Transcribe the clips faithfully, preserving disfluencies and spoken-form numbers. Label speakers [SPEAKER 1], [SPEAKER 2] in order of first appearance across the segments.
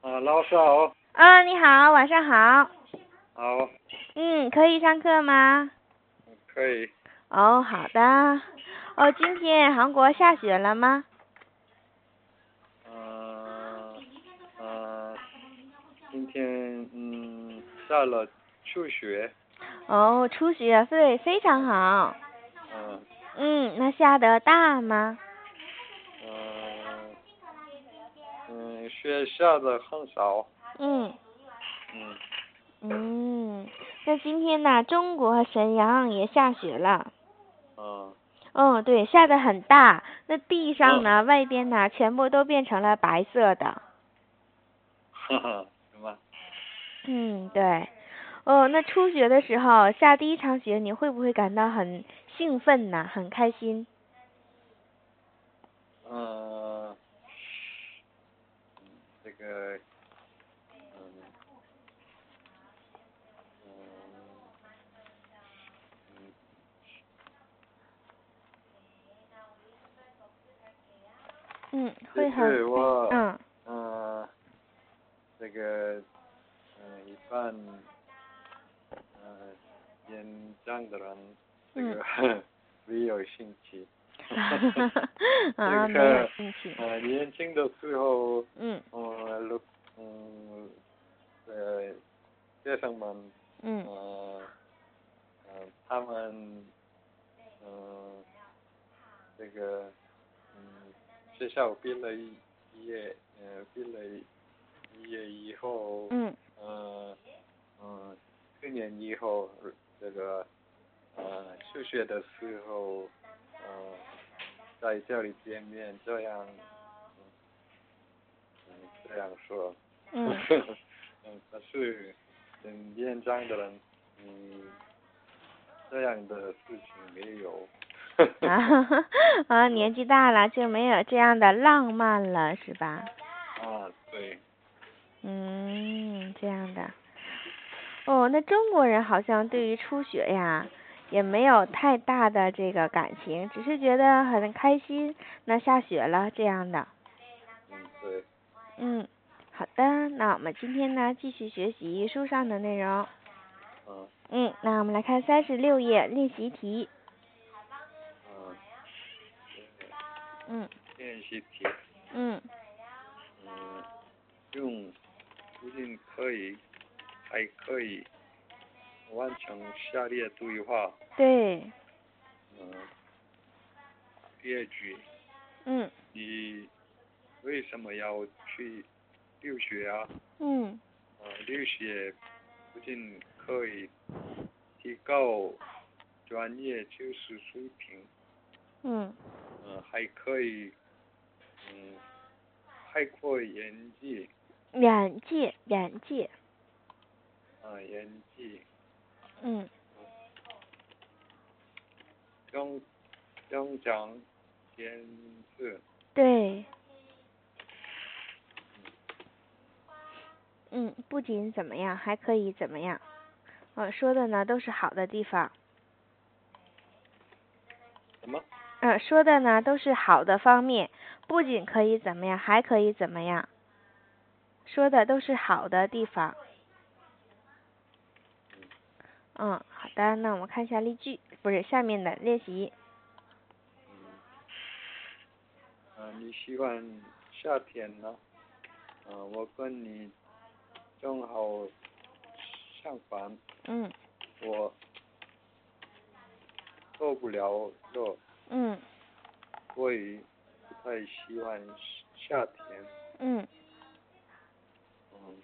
[SPEAKER 1] 啊，老师好。
[SPEAKER 2] 啊，你好，晚上好。
[SPEAKER 1] 好。
[SPEAKER 2] 嗯，可以上课吗？
[SPEAKER 1] 可以。
[SPEAKER 2] 哦，好的。哦，今天韩国下雪了吗？
[SPEAKER 1] 嗯嗯，今天嗯下了初雪。
[SPEAKER 2] 哦，初雪，对，非常好。
[SPEAKER 1] 嗯。
[SPEAKER 2] 嗯，那下的大吗？
[SPEAKER 1] 嗯嗯，雪下的很少。
[SPEAKER 2] 嗯。
[SPEAKER 1] 嗯。
[SPEAKER 2] 嗯，那今天呢，中国沈阳也下雪了。
[SPEAKER 1] 嗯。
[SPEAKER 2] 嗯，对，下的很大，那地上
[SPEAKER 1] 嗯。
[SPEAKER 2] 呢，外边呢，全部都变成了白色的。
[SPEAKER 1] 哈哈，什么？
[SPEAKER 2] 嗯，对。哦，那初雪的时候下第一场雪，你会不会感到很兴奋呢？很开心？
[SPEAKER 1] 嗯，这个，嗯嗯嗯，
[SPEAKER 2] 嗯，
[SPEAKER 1] 其
[SPEAKER 2] 会很
[SPEAKER 1] 实我
[SPEAKER 2] 嗯
[SPEAKER 1] 嗯这个嗯一般嗯年长的人这
[SPEAKER 2] 嗯
[SPEAKER 1] 个没有兴趣。
[SPEAKER 2] 啊，
[SPEAKER 1] 这
[SPEAKER 2] 没有
[SPEAKER 1] 个
[SPEAKER 2] 兴趣。
[SPEAKER 1] 呃年轻的时候，
[SPEAKER 2] 嗯
[SPEAKER 1] 嗯，如嗯呃学生们，
[SPEAKER 2] 嗯
[SPEAKER 1] 呃呃他们嗯这个嗯学校毕了一业呃毕了一业以后，
[SPEAKER 2] 嗯
[SPEAKER 1] 呃嗯去年以后这个呃休学的时候，呃在这里见面，这样嗯这样说。
[SPEAKER 2] 嗯
[SPEAKER 1] 嗯，可是嗯年长的人，嗯这样的事情没有。
[SPEAKER 2] 啊啊，年纪大了就没有这样的浪漫了，是吧？
[SPEAKER 1] 啊，对。
[SPEAKER 2] 嗯，这样的。哦，那中国人好像对于初雪呀，也没有太大的这个感情，只是觉得很开心，那下雪了这样的。
[SPEAKER 1] 嗯，对。
[SPEAKER 2] 嗯，好的，那我们今天呢继续学习书上的内容。
[SPEAKER 1] 嗯。
[SPEAKER 2] 嗯，那我们来看三十六页练习题。
[SPEAKER 1] 嗯。
[SPEAKER 2] 嗯。
[SPEAKER 1] 练习题。
[SPEAKER 2] 嗯。
[SPEAKER 1] 嗯，用不仅可以，还可以完成下列对话。
[SPEAKER 2] 对。
[SPEAKER 1] 嗯，第二句，
[SPEAKER 2] 嗯。
[SPEAKER 1] 你为什么要去留学啊？
[SPEAKER 2] 嗯。
[SPEAKER 1] 呃，留学不仅可以提高专业知识水平，
[SPEAKER 2] 嗯。
[SPEAKER 1] 嗯、还可以嗯开阔眼界。
[SPEAKER 2] 眼界，眼界。
[SPEAKER 1] 啊、眼界。
[SPEAKER 2] 嗯。
[SPEAKER 1] 增增长见识。
[SPEAKER 2] 对。嗯，不仅怎么样，还可以怎么样？呃，说的呢都是好的地方。
[SPEAKER 1] 什么？
[SPEAKER 2] 呃，说的呢都是好的方面，不仅可以怎么样，还可以怎么样？说的都是好的地方。嗯，好的，那我们看一下例句，不是下面的练习。
[SPEAKER 1] 嗯，呃，你喜欢夏天呢？呃，我跟你正好相反。
[SPEAKER 2] 嗯。
[SPEAKER 1] 我受不了热，
[SPEAKER 2] 嗯。
[SPEAKER 1] 所以不太喜欢夏天。
[SPEAKER 2] 嗯。
[SPEAKER 1] 嗯。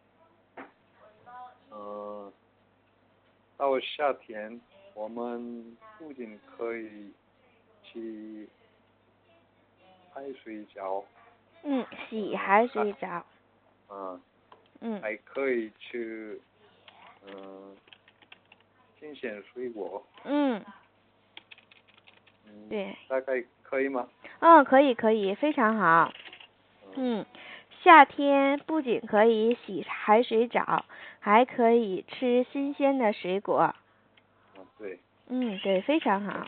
[SPEAKER 1] 呃，到夏天，我们不仅可以去海水澡。
[SPEAKER 2] 嗯，洗
[SPEAKER 1] 呃，
[SPEAKER 2] 海
[SPEAKER 1] 还
[SPEAKER 2] 水澡。
[SPEAKER 1] 嗯，
[SPEAKER 2] 嗯。
[SPEAKER 1] 还可以吃嗯新鲜水果。
[SPEAKER 2] 嗯。
[SPEAKER 1] 嗯，
[SPEAKER 2] 对。
[SPEAKER 1] 大概可以吗？
[SPEAKER 2] 嗯，可以可以，非常好。
[SPEAKER 1] 嗯。
[SPEAKER 2] 嗯，夏天不仅可以洗海水澡，还可以吃新鲜的水果。
[SPEAKER 1] 啊，对。
[SPEAKER 2] 嗯，对，非常好。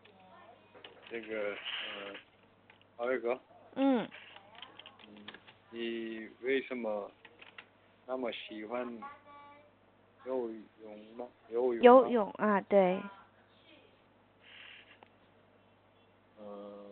[SPEAKER 1] 这个呃，还有一个。
[SPEAKER 2] 嗯。
[SPEAKER 1] 嗯， 你为什么那么喜欢游泳吗？游泳
[SPEAKER 2] 游泳啊，对。
[SPEAKER 1] 嗯，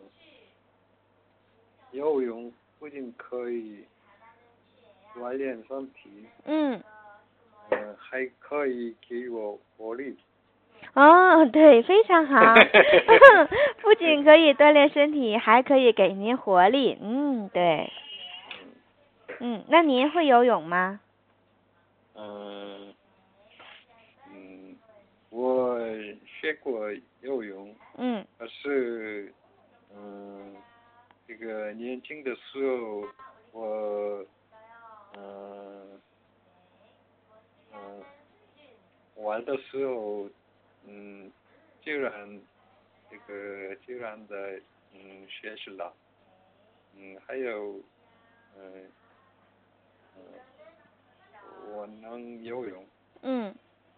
[SPEAKER 1] 游泳不仅可以锻炼身体，
[SPEAKER 2] 嗯。
[SPEAKER 1] 嗯，还可以给我活力。
[SPEAKER 2] 哦，对，非常好。不仅可以锻炼身体，还可以给您活力。嗯，对。嗯，那您会游泳吗？
[SPEAKER 1] 嗯嗯，我学过游泳。
[SPEAKER 2] 嗯。
[SPEAKER 1] 可是，嗯，这个年轻的时候，我，嗯嗯，玩的时候，嗯，居然这个居然的嗯学习了，嗯，还有，嗯嗯，我能游泳。
[SPEAKER 2] 嗯。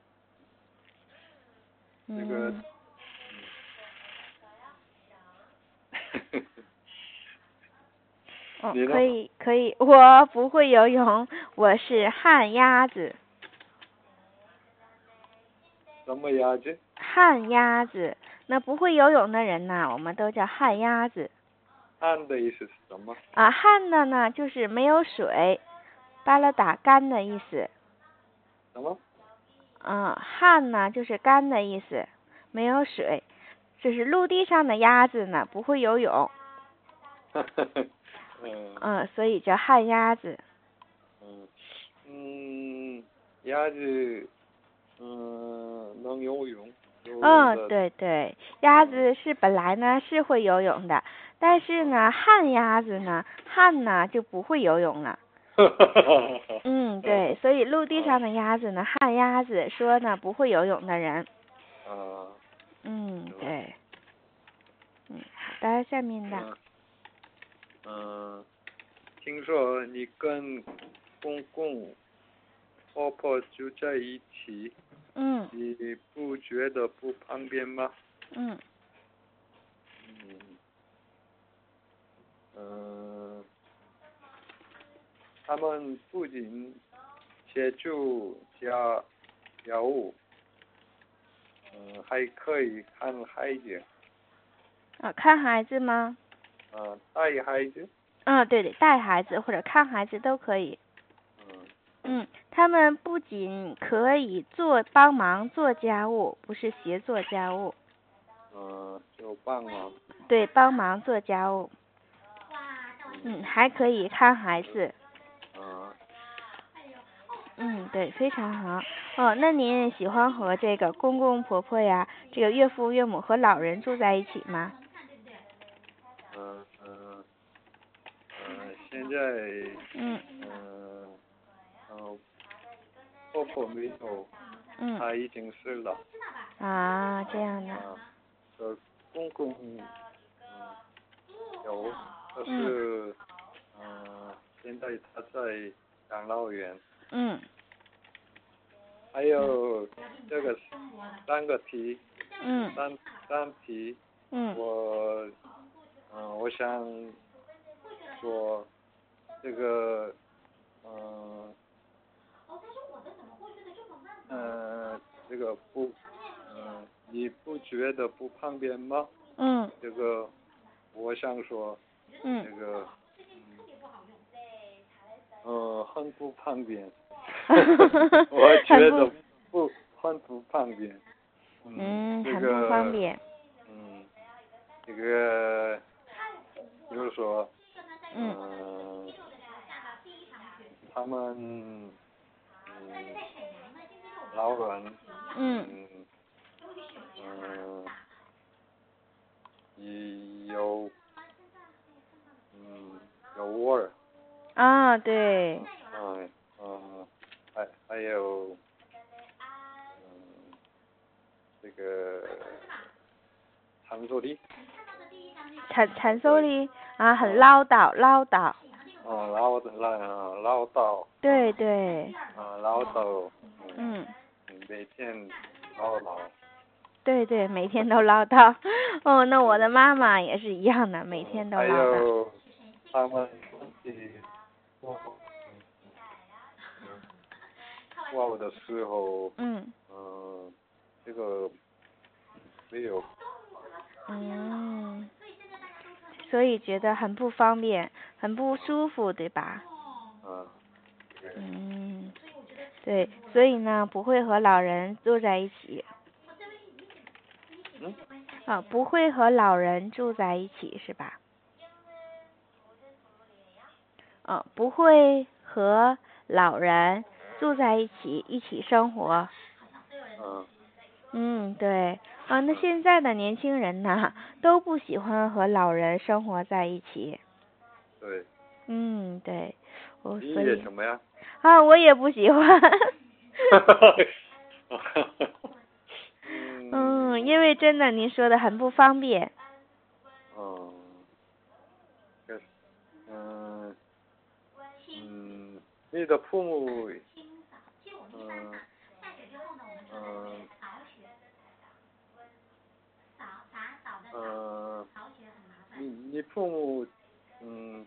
[SPEAKER 1] 这个，
[SPEAKER 2] 嗯。哦，可以可以，我不会游泳，我是旱鸭子。
[SPEAKER 1] 什么鸭子？
[SPEAKER 2] 旱鸭子，那不会游泳的人呢，我们都叫旱鸭子。
[SPEAKER 1] 旱的意思是什么？
[SPEAKER 2] 啊，旱的呢，就是没有水，巴拉打干的意思。
[SPEAKER 1] 什么？
[SPEAKER 2] 嗯，旱呢就是干的意思，没有水。就是陆地上的鸭子呢，不会游泳。
[SPEAKER 1] 嗯。
[SPEAKER 2] 嗯，所以叫旱鸭子。
[SPEAKER 1] 嗯嗯，鸭子，嗯，能游泳。
[SPEAKER 2] 嗯，对对，鸭子是本来呢是会游泳的，但是呢旱鸭子呢旱呢就不会游泳了。嗯，对，所以陆地上的鸭子呢旱鸭子说呢不会游泳的人。
[SPEAKER 1] 啊。
[SPEAKER 2] 嗯，对。嗯，好的，下面的。
[SPEAKER 1] 嗯，听说你跟公公婆婆住在一起。
[SPEAKER 2] 嗯。
[SPEAKER 1] 你不觉得不方便吗？
[SPEAKER 2] 嗯。
[SPEAKER 1] 嗯。嗯，他们不仅协助家家务，嗯，还可以看孩子。
[SPEAKER 2] 啊，看孩子吗？
[SPEAKER 1] 嗯，带孩子。
[SPEAKER 2] 嗯，对对，带孩子或者看孩子都可以。
[SPEAKER 1] 嗯。
[SPEAKER 2] 嗯，他们不仅可以做帮忙做家务，不是协作家务。
[SPEAKER 1] 嗯，就帮忙。
[SPEAKER 2] 对，帮忙做家务。嗯，还可以看孩子。
[SPEAKER 1] 嗯。
[SPEAKER 2] 嗯，对，非常好。哦，那您喜欢和这个公公婆婆呀，这个岳父岳母和老人住在一起吗？
[SPEAKER 1] 嗯嗯嗯，现在
[SPEAKER 2] 嗯
[SPEAKER 1] 嗯嗯，婆婆没有，
[SPEAKER 2] 嗯
[SPEAKER 1] 她已经死了。
[SPEAKER 2] 啊，这样的。
[SPEAKER 1] 啊，呃，公公嗯有，可是嗯，现在他在养老院。
[SPEAKER 2] 嗯。
[SPEAKER 1] 还有这个三个题。
[SPEAKER 2] 嗯。
[SPEAKER 1] 三三题。
[SPEAKER 2] 嗯。
[SPEAKER 1] 我嗯，我想说这个嗯嗯，这个不嗯，你不觉得不方便吗？
[SPEAKER 2] 嗯。
[SPEAKER 1] 这个我想说。
[SPEAKER 2] 嗯。
[SPEAKER 1] 这个嗯，很不方便。我觉得不很不方便。
[SPEAKER 2] 嗯，
[SPEAKER 1] 这
[SPEAKER 2] 很不方便。
[SPEAKER 1] 嗯，这个比如说
[SPEAKER 2] 嗯。
[SPEAKER 1] 嗯，他们嗯老人
[SPEAKER 2] 嗯。
[SPEAKER 1] 嗯嗯有嗯有味儿。
[SPEAKER 2] 啊，对。
[SPEAKER 1] 嗯嗯，还还有嗯这个长寿的。
[SPEAKER 2] 产产寿的啊，很唠叨唠叨。
[SPEAKER 1] 嗯，唠唠唠叨。
[SPEAKER 2] 对对。
[SPEAKER 1] 嗯，唠叨。
[SPEAKER 2] 嗯。
[SPEAKER 1] 每天唠叨。
[SPEAKER 2] 对对，每天都唠叨。哦，那我的妈妈也是一样的，每天都唠叨。
[SPEAKER 1] 还有他们自己我我的时候，
[SPEAKER 2] 嗯，
[SPEAKER 1] 嗯，这个没有，
[SPEAKER 2] 嗯，所以觉得很不方便，很不舒服，对吧？
[SPEAKER 1] 嗯，
[SPEAKER 2] 嗯，对，所以呢，不会和老人住在一起。
[SPEAKER 1] 嗯，
[SPEAKER 2] 啊，不会和老人住在一起是吧？啊，不会和老人住在一起，一起生活。
[SPEAKER 1] 嗯，
[SPEAKER 2] 嗯，对。啊，那现在的年轻人呢，都不喜欢和老人生活在一起。
[SPEAKER 1] 对。
[SPEAKER 2] 嗯，对。我
[SPEAKER 1] 你
[SPEAKER 2] 所以
[SPEAKER 1] 也什么呀？
[SPEAKER 2] 啊，我也不喜欢。嗯，因为真的您说的很不方便。
[SPEAKER 1] 哦，嗯嗯，你的父母，嗯嗯嗯，你你父母，嗯，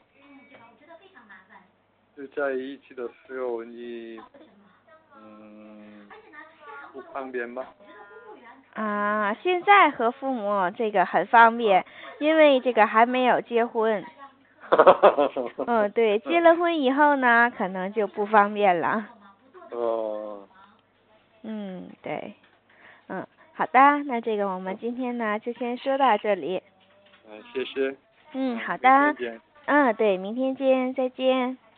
[SPEAKER 1] 就在一起的时候，你嗯不方便吗？
[SPEAKER 2] 啊，现在和父母这个很方便，因为这个还没有结婚。嗯，对，结了婚以后呢，可能就不方便了。
[SPEAKER 1] 哦。
[SPEAKER 2] 嗯，对，嗯，好的，那这个我们今天呢就先说到这里。
[SPEAKER 1] 嗯，谢谢。
[SPEAKER 2] 嗯，好
[SPEAKER 1] 明
[SPEAKER 2] 的。
[SPEAKER 1] 天见。
[SPEAKER 2] 嗯，对，明天见，再见。